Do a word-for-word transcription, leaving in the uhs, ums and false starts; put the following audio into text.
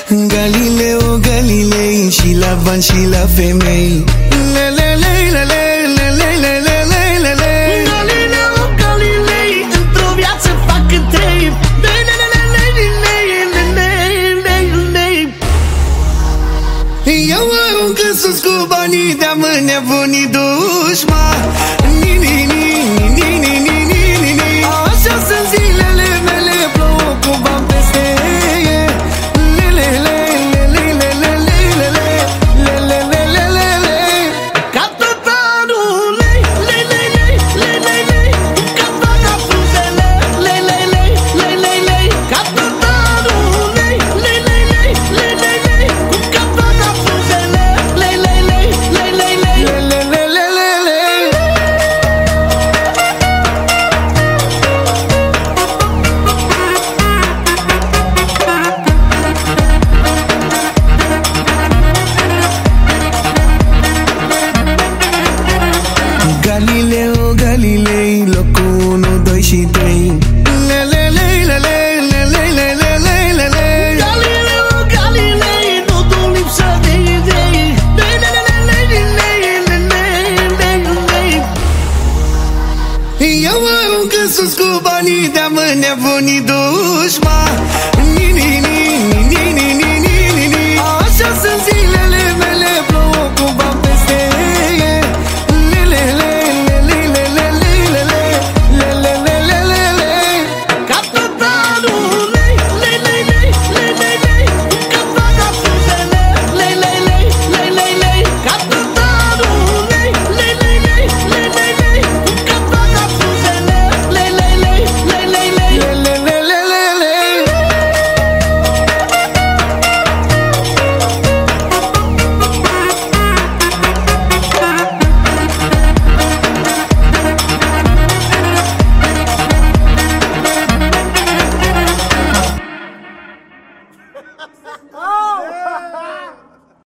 Galileo, Galilei, și la bani și la femei. Lelele, lele, lele, lele, lele. Galileo, Galilei, într-o viață fac trei. Eu arunc în sus cu banii, de-am înnebunit dușmani. Ni, ni, ni, ni, ni, ni, ni, ni, ni. Așa sunt zilele mele, plouă cu bani peste. Lelele, lele, lele, lele, lele, lele, lele. Catatanul, lei, lei, lei, lei, lei, lei, lei. Catana frunzele, lei, lei, lei, lei, lei, lei. Catatanul, lei, lei, lei, lei, lei, lei, lei. Catana frunzele, lei, lei, lei, lei, lei, lei. Lele, lele, lele. Galileo, Galilei, locul unu, doi și trei. Lele, lele, lele, lele, lele, lele. Galileo, Galilei, nu du lipsă de idei. Lei, lei, lei, lei, lei, lei, lei, lei, lei. Eu arunc în sus cu banii, de-am înnebunit dușmani. Ni, ni,